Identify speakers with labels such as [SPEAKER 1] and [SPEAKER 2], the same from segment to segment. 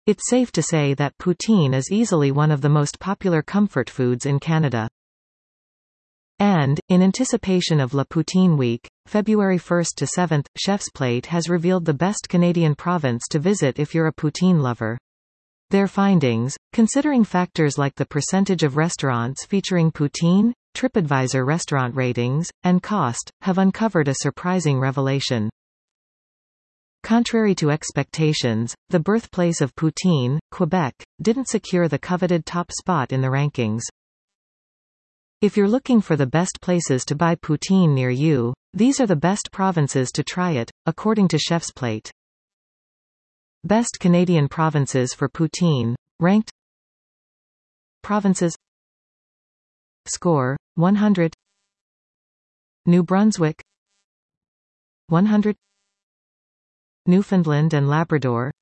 [SPEAKER 1] It's safe to say that poutine is easily one of the most popular comfort foods in Canada. And, in anticipation of La Poutine Week, February 1st to 7th, Chef's Plate has revealed the best Canadian province to visit if you're a poutine lover. Their findings, considering factors like the percentage of restaurants featuring poutine, TripAdvisor restaurant ratings, and cost, have uncovered a surprising revelation. Contrary to expectations, the birthplace of poutine, Quebec, didn't secure the coveted top spot in the rankings. If you're looking for the best places to buy poutine near you, these are the best provinces to try it, according to Chef's Plate. Best Canadian provinces for poutine, ranked. Provinces. Score, 100. New Brunswick 100. Newfoundland and Labrador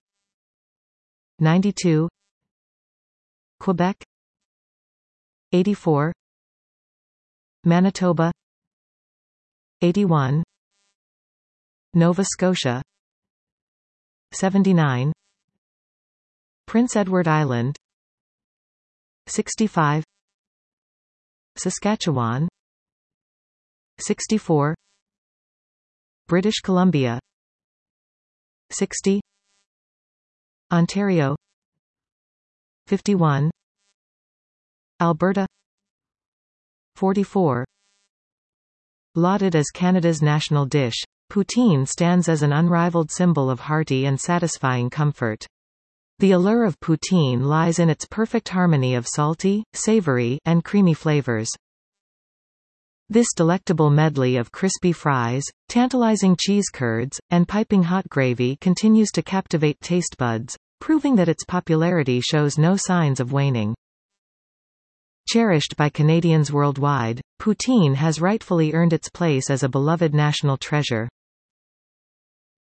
[SPEAKER 1] 92. Quebec 84. Manitoba 81. Nova Scotia 79. Prince Edward Island 65. Saskatchewan 64. British Columbia 60. Ontario 51. Alberta 44. Lauded as Canada's national dish, poutine stands as an unrivaled symbol of hearty and satisfying comfort. The allure of poutine lies in its perfect harmony of salty, savory, and creamy flavors. This delectable medley of crispy fries, tantalizing cheese curds, and piping hot gravy continues to captivate taste buds, proving that its popularity shows no signs of waning. Cherished by Canadians worldwide, poutine has rightfully earned its place as a beloved national treasure.